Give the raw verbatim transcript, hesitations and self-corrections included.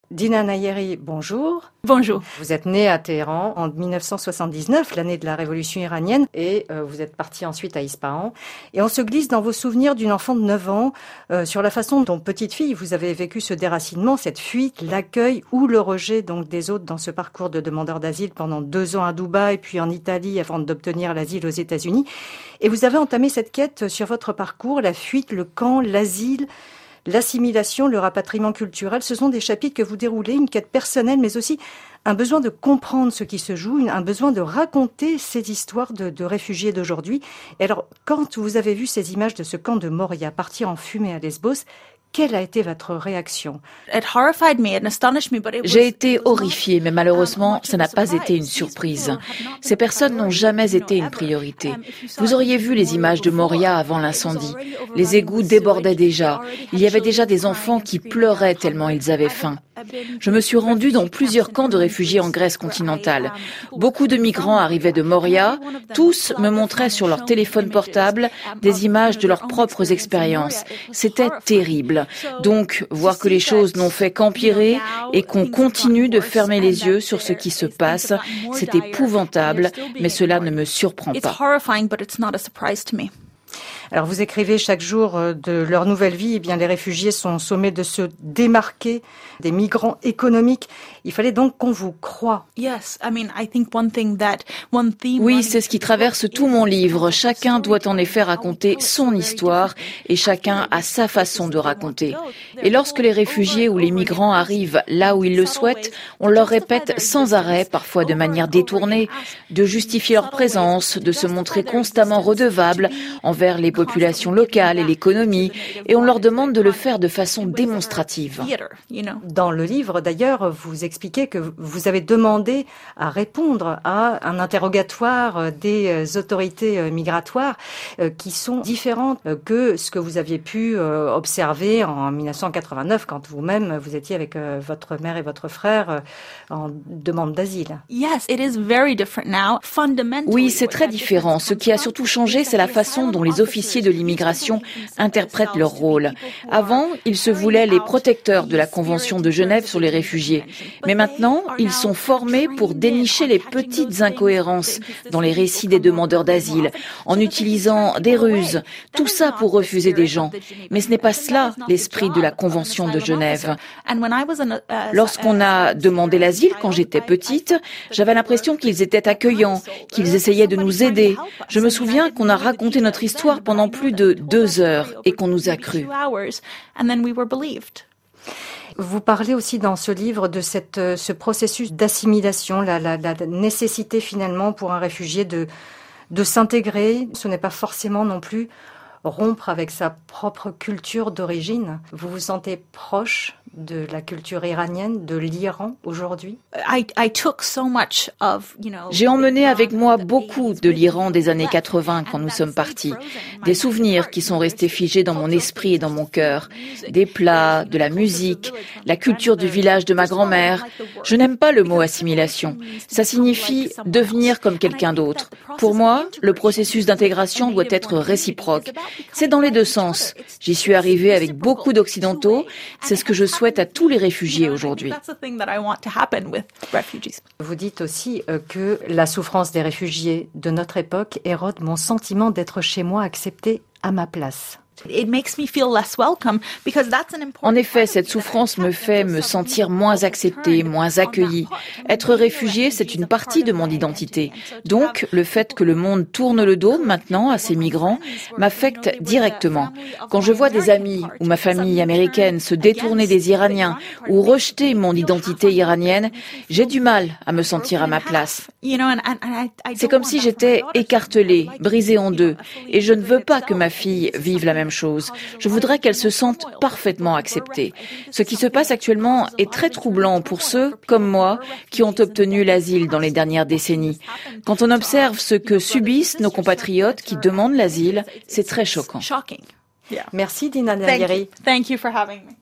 Dina Nayeri, bonjour. Bonjour. Vous êtes née à Téhéran en dix-neuf cent soixante-dix-neuf, l'année de la révolution iranienne, et euh, vous êtes partie ensuite à Ispahan. Et on se glisse dans vos souvenirs d'une enfant de neuf ans euh, sur la façon dont, petite fille, vous avez vécu ce déracinement, cette fuite, l'accueil ou le rejet donc des autres dans ce parcours de demandeur d'asile pendant deux ans à Dubaï, puis en Italie avant d'obtenir l'asile aux États-Unis. Et vous avez entamé cette quête sur votre parcours, la fuite, le camp, l'asile, l'assimilation, le rapatriement culturel. Ce sont des chapitres que vous déroulez, une quête personnelle, mais aussi un besoin de comprendre ce qui se joue, un besoin de raconter ces histoires de, de réfugiés d'aujourd'hui. Et alors, quand vous avez vu ces images de ce camp de Moria partir en fumée à Lesbos, quelle a été votre réaction? J'ai été horrifiée, mais malheureusement, ça n'a pas été une surprise. Ces personnes n'ont jamais été une priorité. Vous auriez vu les images de Moria avant l'incendie. Les égouts débordaient déjà. Il y avait déjà des enfants qui pleuraient tellement ils avaient faim. Je me suis rendue dans plusieurs camps de réfugiés en Grèce continentale. Beaucoup de migrants arrivaient de Moria. Tous me montraient sur leur téléphone portable des images de leurs propres expériences. C'était terrible. Donc, voir que les choses n'ont fait qu'empirer et qu'on continue de fermer les yeux sur ce qui se passe, c'est épouvantable, mais cela ne me surprend pas. Alors vous écrivez chaque jour de leur nouvelle vie, eh bien les réfugiés sont sommés de se démarquer des migrants économiques. Il fallait donc qu'on vous croie. Oui, c'est ce qui traverse tout mon livre. Chacun doit en effet raconter son histoire et chacun a sa façon de raconter. Et lorsque les réfugiés ou les migrants arrivent là où ils le souhaitent, on leur répète sans arrêt, parfois de manière détournée, de justifier leur présence, de se montrer constamment redevables envers les populations locales et l'économie, et on leur demande de le faire de façon démonstrative. Dans le livre, d'ailleurs, vous expliquez que vous avez demandé à répondre à un interrogatoire des autorités migratoires qui sont différentes que ce que vous aviez pu observer en dix-neuf cent quatre-vingt-neuf quand vous-même vous étiez avec votre mère et votre frère en demande d'asile. Oui, c'est très différent. Ce qui a surtout changé, c'est la façon dont les officiers de l'immigration interprètent leur rôle. Avant, ils se voulaient les protecteurs de la Convention de Genève sur les réfugiés. Mais maintenant, ils sont formés pour dénicher les petites incohérences dans les récits des demandeurs d'asile, en utilisant des ruses, tout ça pour refuser des gens. Mais ce n'est pas cela l'esprit de la Convention de Genève. Lorsqu'on a demandé l'asile quand j'étais petite, j'avais l'impression qu'ils étaient accueillants, qu'ils essayaient de nous aider. Je me souviens qu'on a raconté notre histoire pendant plus de deux heures et qu'on nous a cru. Vous parlez aussi dans ce livre de cette, ce processus d'assimilation, la, la, la nécessité finalement pour un réfugié de, de s'intégrer. Ce n'est pas forcément non plus rompre avec sa propre culture d'origine. Vous vous sentez proche de la culture iranienne, de l'Iran aujourd'hui? J'ai emmené avec moi beaucoup de l'Iran des années quatre-vingts quand nous sommes partis. Des souvenirs qui sont restés figés dans mon esprit et dans mon cœur. Des plats, de la musique, la culture du village de ma grand-mère. Je n'aime pas le mot assimilation. Ça signifie devenir comme quelqu'un d'autre. Pour moi, le processus d'intégration doit être réciproque. C'est dans les deux sens. J'y suis arrivée avec beaucoup d'Occidentaux. C'est ce que je souhaite à tous les réfugiés aujourd'hui. Vous dites aussi que la souffrance des réfugiés de notre époque érode mon sentiment d'être chez moi, accepté à ma place. En effet, cette souffrance me fait me sentir moins acceptée, moins accueillie. Être réfugié, c'est une partie de mon identité. Donc, le fait que le monde tourne le dos maintenant à ces migrants m'affecte directement. Quand je vois des amis ou ma famille américaine se détourner des Iraniens ou rejeter mon identité iranienne, j'ai du mal à me sentir à ma place. C'est comme si j'étais écartelée, brisée en deux, et je ne veux pas que ma fille vive la même chose. Je voudrais qu'elle se sente parfaitement acceptée. Ce qui se passe actuellement est très troublant pour ceux, comme moi, qui ont obtenu l'asile dans les dernières décennies. Quand on observe ce que subissent nos compatriotes qui demandent l'asile, c'est très choquant. Merci Dina Nayeri.